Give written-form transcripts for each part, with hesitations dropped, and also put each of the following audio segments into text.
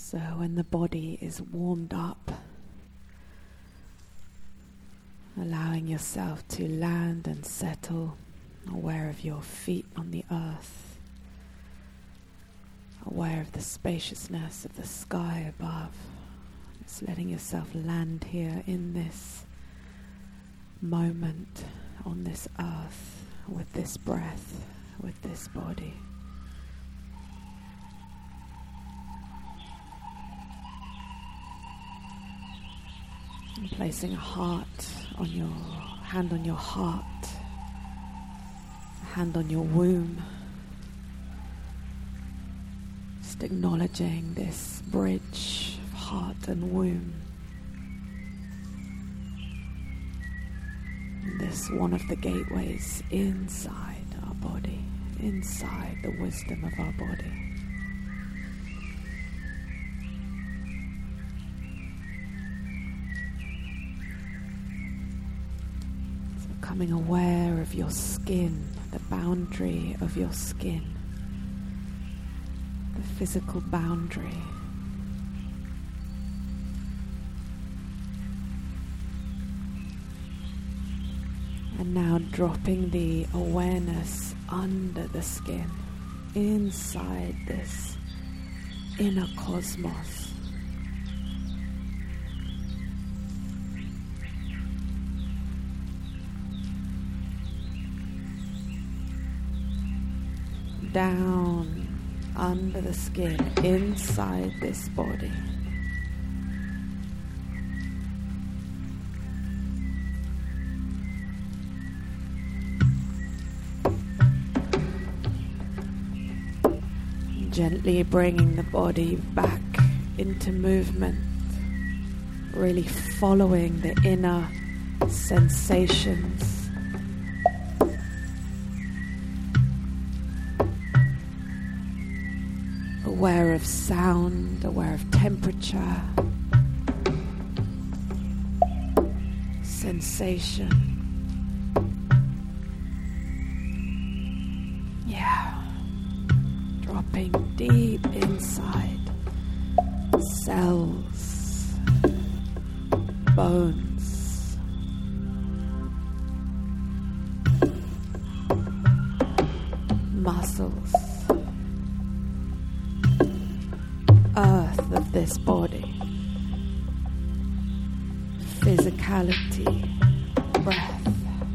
So when the body is warmed up, allowing yourself to land and settle, aware of your feet on the earth, aware of the spaciousness of the sky above, just letting yourself land here in this moment, on this earth, with this breath, with this body. And placing a hand on your heart, a hand on your womb. Just acknowledging this bridge of heart and womb. And this one of the gateways inside our body, inside the wisdom of our body. Becoming aware of your skin, the boundary of your skin, the physical boundary. And now dropping the awareness under the skin, inside this inner cosmos. Down under the skin, inside this body. Gently bringing the body back into movement, really following the inner sensations. Aware of sound, aware of temperature, sensation. Yeah. Dropping deep inside. Cells, bones, muscles. Earth of this body, physicality, breath,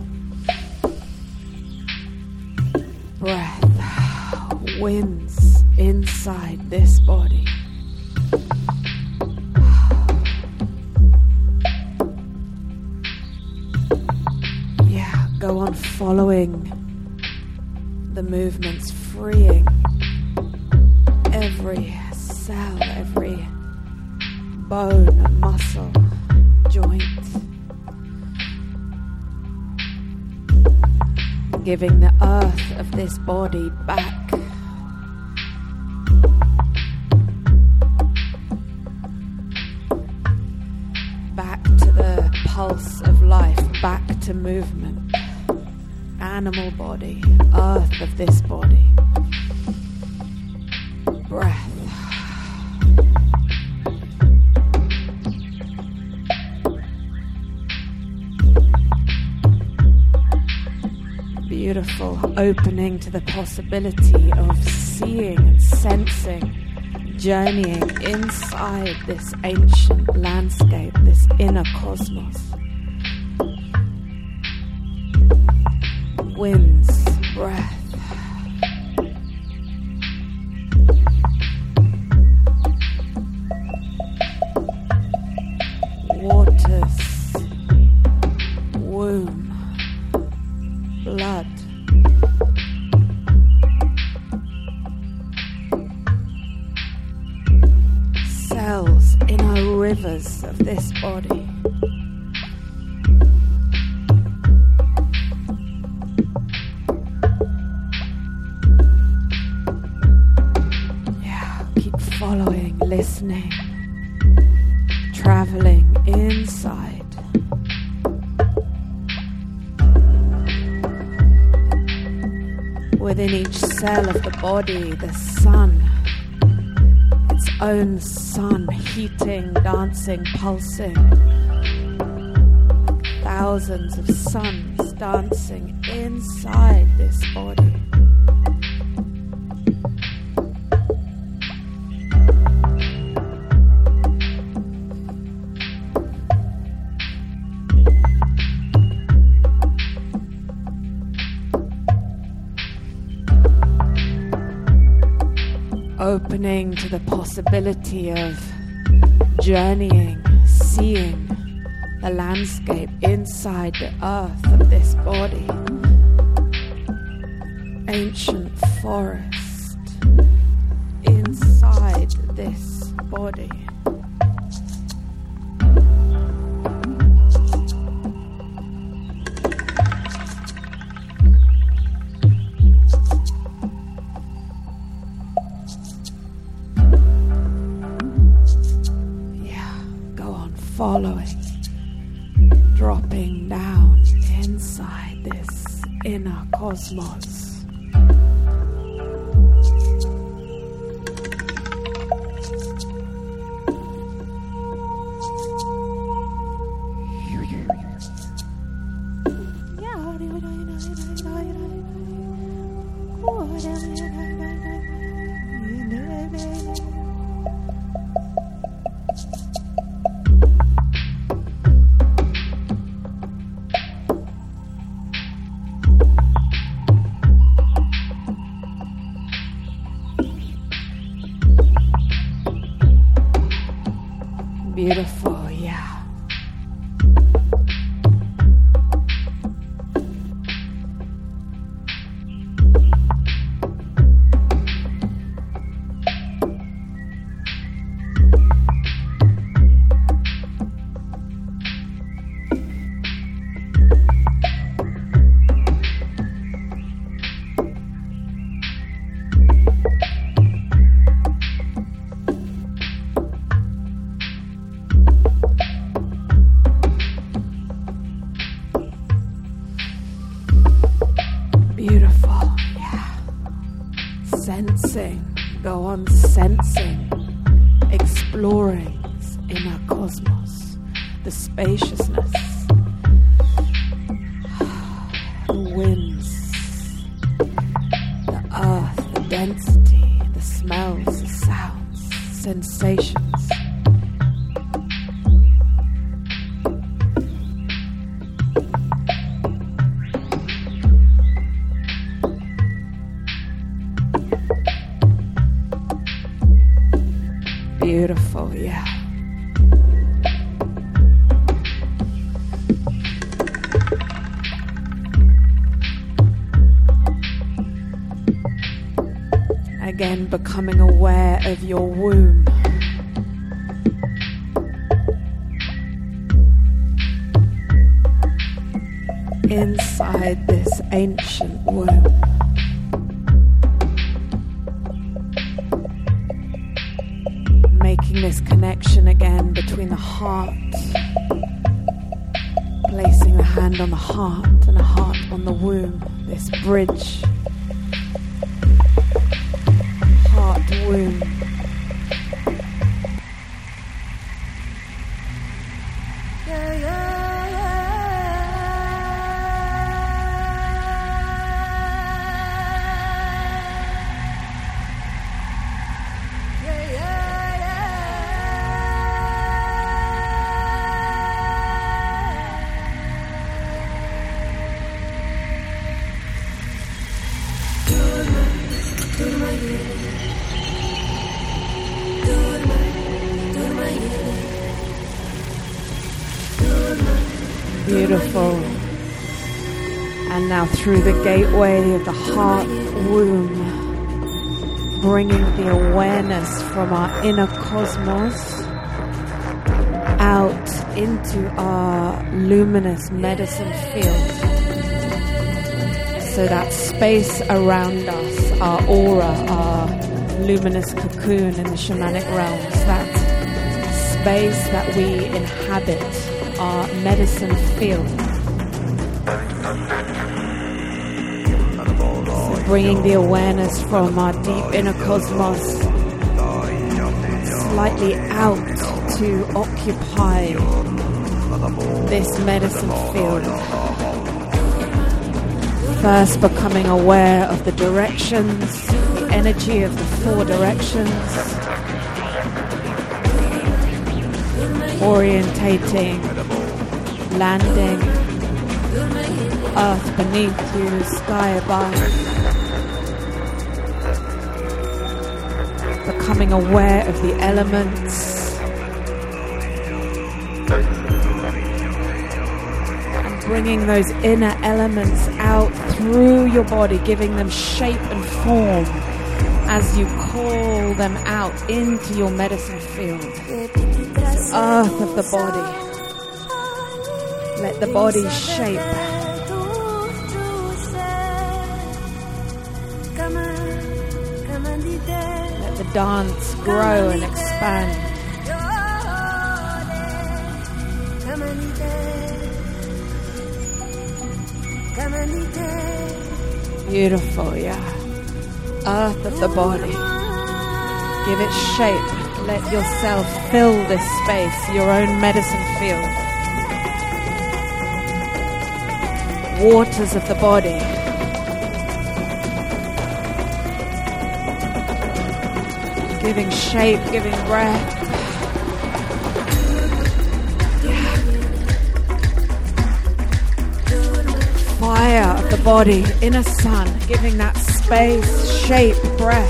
winds inside this body. Yeah, go on following the movements, freeing every cell, every bone, muscle, joint. Giving the earth of this body back. Back to the pulse of life, back to movement. Animal body, earth of this body. Breath. Beautiful opening to the possibility of seeing and sensing, journeying inside this ancient landscape, this inner cosmos. Winds, breath. Waters, womb, blood. Cells in our rivers of this body. Yeah, keep following, listening, traveling inside. Within each cell of the body, the sun, its own sun, heating, dancing, pulsing. Thousands of suns dancing inside this body. Opening to the possibility of journeying, seeing the landscape inside the earth of this body. Ancient forest inside this body. Following, dropping down inside this inner cosmos. Beautiful, yeah. Beautiful, yeah. Sensing, go on sensing, exploring this inner cosmos, the spaciousness, the winds, the earth, the density, the smells, the sounds, sensations. Beautiful, yeah. Again, becoming aware of your womb. Inside this ancient womb. Making this connection again between the heart, placing the hand on the heart and the heart on the womb, this bridge, heart, womb. Beautiful. And now through the gateway of the heart womb, bringing the awareness from our inner cosmos out into our luminous medicine field. So that space around us, our aura, our luminous cocoon in the shamanic realms, that space that we inhabit, our medicine field. So bringing the awareness from our deep inner cosmos, slightly out to occupy this medicine field. First becoming aware of the directions, the energy of the 4 directions, orientating, landing, earth beneath you, sky above, becoming aware of the elements, bringing those inner elements out through your body, giving them shape and form as you call them out into your medicine field. The earth of the body. Let the body shape. Let the dance grow and expand. Beautiful, yeah. Earth of the body. Give it shape. Let yourself fill this space, your own medicine field. Waters of the body. Giving shape, giving breath. Fire of the body, inner sun, giving that space, shape, breath.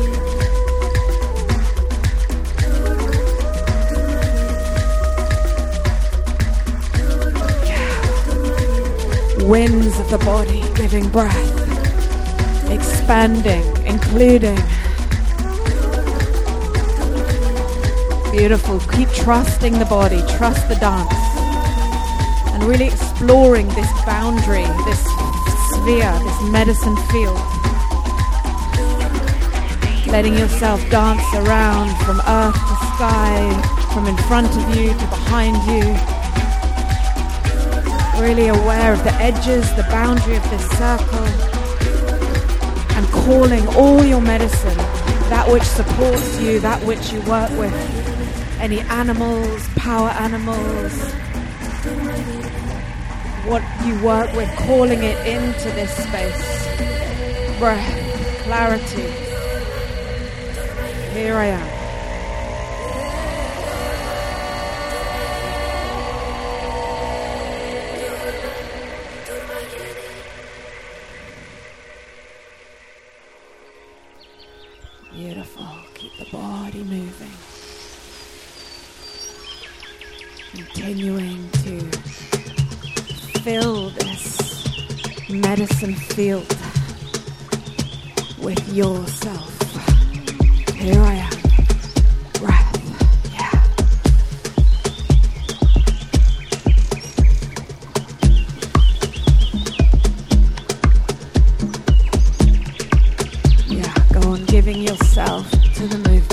Winds of the body, giving breath, expanding, including. Beautiful. Keep trusting the body, trust the dance. And really exploring this boundary, this sphere, this medicine field. Letting yourself dance around from earth to sky, from in front of you to behind you. Really aware of the edges, the boundary of this circle. And calling all your medicine, that which supports you, that which you work with. Any animals, power animals, what you work with, calling it into this space. Breath, clarity. Here I am. Beautiful. Keep the body moving. Continuing to fill this medicine field with yourself. Here I am. Breath. Yeah. Yeah, go on giving yourself to the movement.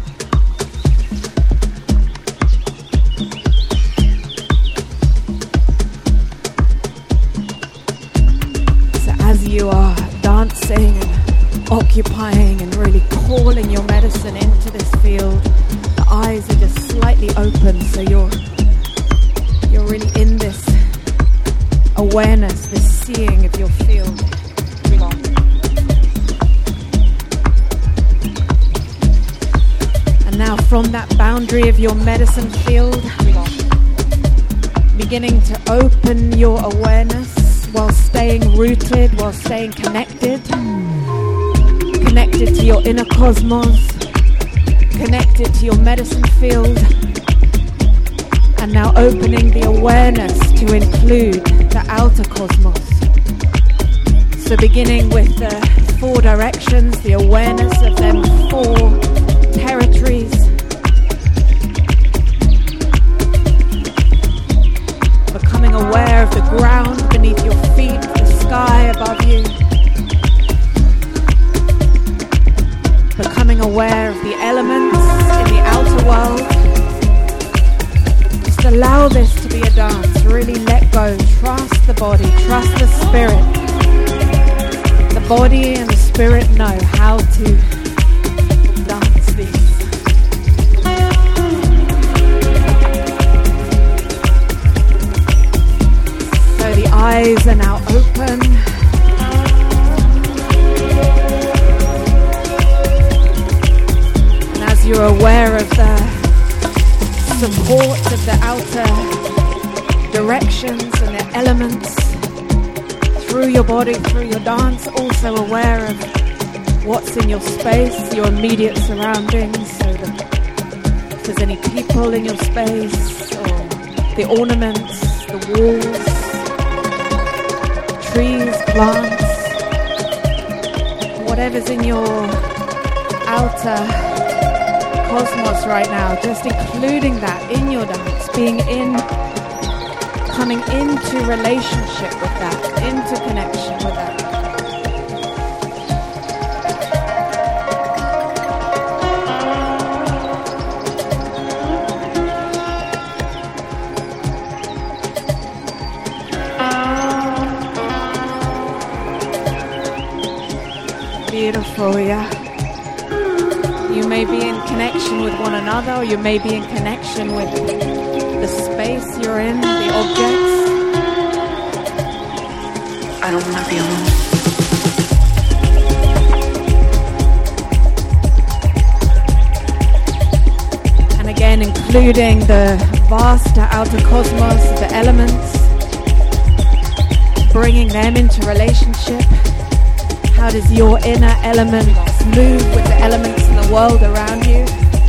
You are dancing and occupying and really calling your medicine into this field. The eyes are just slightly open, so you're really in this awareness, this seeing of your field. And now from that boundary of your medicine field, beginning to open your awareness while staying rooted, while staying connected to your inner cosmos, connected to your medicine field, and now opening the awareness to include the outer cosmos. So beginning with the 4 directions, the awareness of them 4 territories, becoming aware of the ground beneath your feet, the sky above you. Becoming aware of the elements in the outer world. Just allow this to be a dance. Really let go. Trust the body. Trust the spirit. The body and the spirit know how to dance these. eyes are now open. And as you're aware of the support of the outer directions and the elements through your body, through your dance, also aware of what's in your space, your immediate surroundings, so that if there's any people in your space, or the ornaments, the walls, trees, plants, whatever's in your outer cosmos right now, just including that in your dance, coming into relationship with that, into connection with that. Beautiful, yeah. You may be in connection with one another, or you may be in connection with the space you're in, the objects. I don't want to be alone. And again, including the vast outer cosmos, the elements, bringing them into relationship. How does your inner elements move with the elements in the world around you?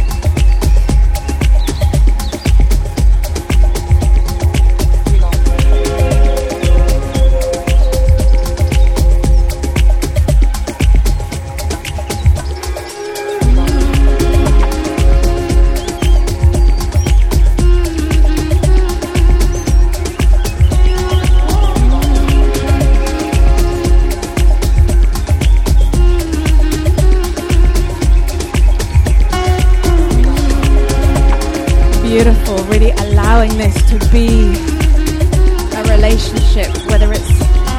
Beautiful, really allowing this to be a relationship, whether it's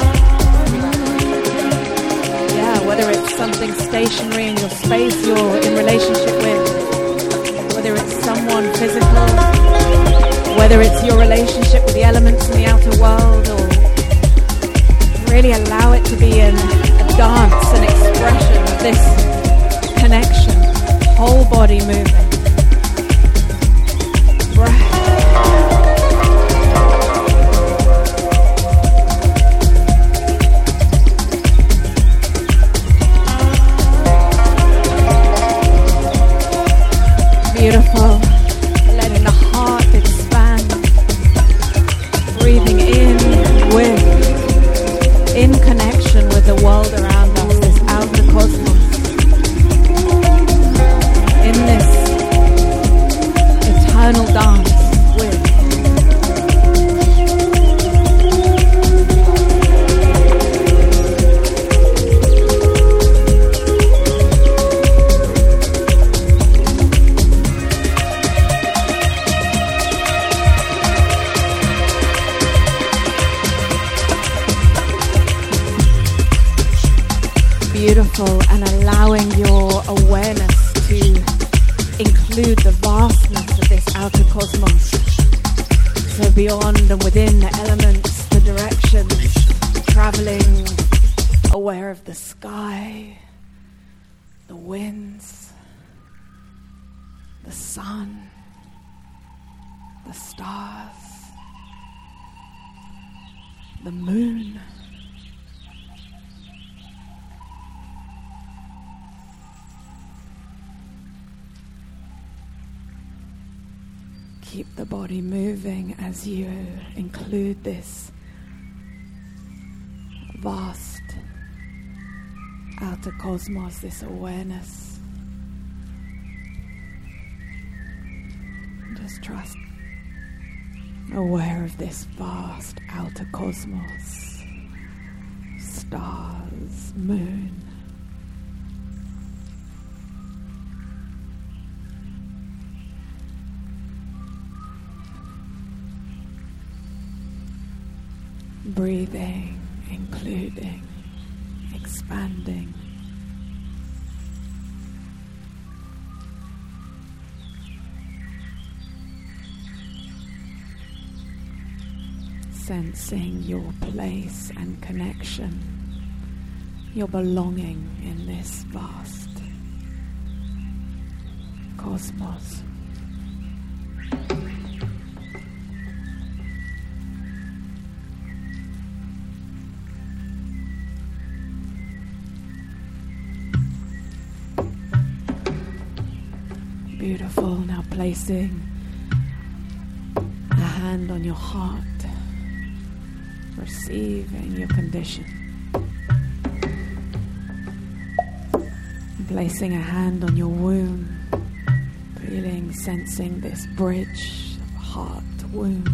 something stationary in your space you're in relationship with, whether it's someone physical, whether it's your relationship with the elements in the outer world, or really allow it to be a dance, an expression of this connection, whole body moving. Beautiful, letting the heart expand, breathing in connection with the world around us, this outer cosmos, in this eternal dance with. Beautiful, and allowing your awareness to include the vastness of this outer cosmos. So beyond and within the elements, the directions, traveling, aware of the sky, the winds, the sun, the stars, the moon. Keep the body moving as you include this vast outer cosmos, this awareness. Just trust, aware of this vast outer cosmos, stars, moon. Breathing, including, expanding. Sensing your place and connection, your belonging in this vast cosmos. Beautiful. Now placing a hand on your heart, receiving your condition. Placing a hand on your womb, feeling, sensing this bridge of heart to womb.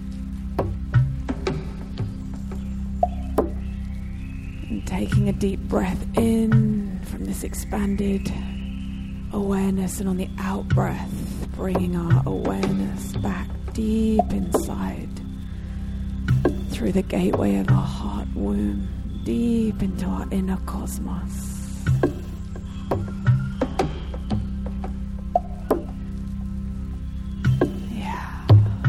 And taking a deep breath in from this expanded awareness, and on the out breath, bringing our awareness back deep inside through the gateway of our heart womb, deep into our inner cosmos. Yeah.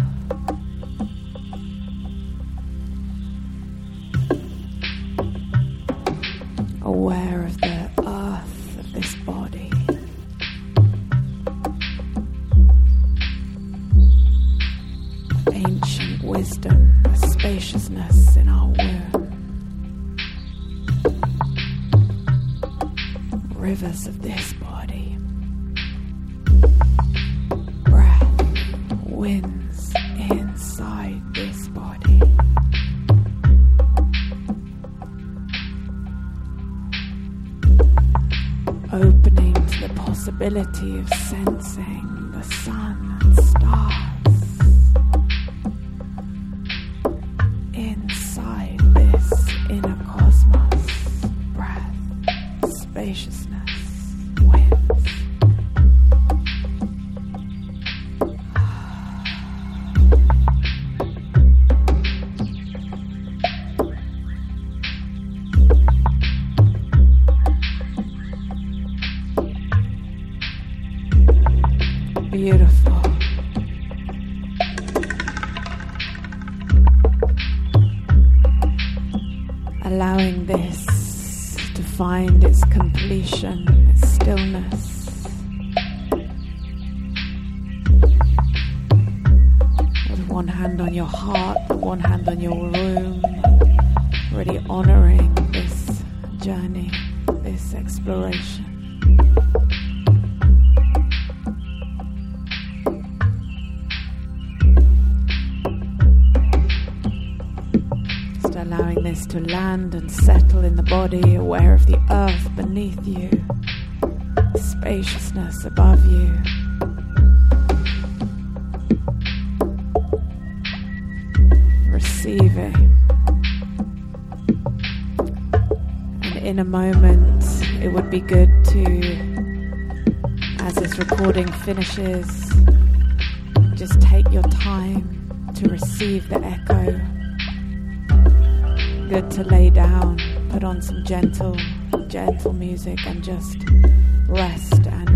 Aware of the earth of this body. Ancient wisdom, a spaciousness in our womb. Rivers of this body. Breath, winds inside this body. Opening to the possibility of sensing the sun and stars. Inside this inner cosmos, breath, spaciousness, winds. Beautiful. Allowing this to find its completion, its stillness. With one hand on your heart, one hand on your womb, really honoring this journey, this exploration. Allowing this to land and settle in the body, aware of the earth beneath you, the spaciousness above you. Receiving. And in a moment, it would be good to, as this recording finishes, just take your time to receive the echo. Good to lay down, put on some gentle music and just rest and